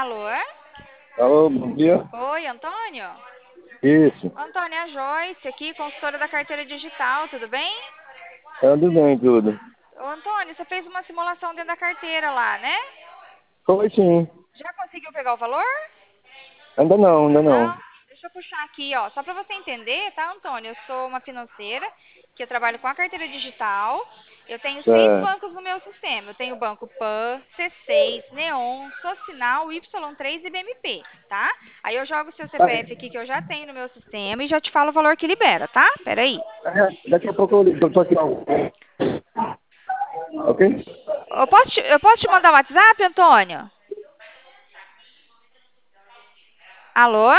Alô? Alô, bom dia. Oi, Antônio? Isso. Antônio, é a Joyce aqui, consultora da carteira digital, tudo bem? Ando bem, tudo. Ô, Antônio, você fez uma simulação dentro da carteira lá, né? Foi sim. Já conseguiu pegar o valor? Ainda não, ainda não. Não? Deixa eu puxar aqui, ó. Só para você entender, tá, Antônio? Eu sou uma financeira que eu trabalho com a carteira digital. Eu tenho 6 bancos no meu sistema. Eu tenho o banco Pan, C6, Neon, Socinal, Y3 e BMP, tá? Aí eu jogo o seu CPF aqui que eu já tenho no meu sistema e já te falo o valor que libera, tá? Peraí. Daqui a pouco eu ligo, eu tô aqui. Ok? Eu posso te mandar um WhatsApp, Antônio? Alô?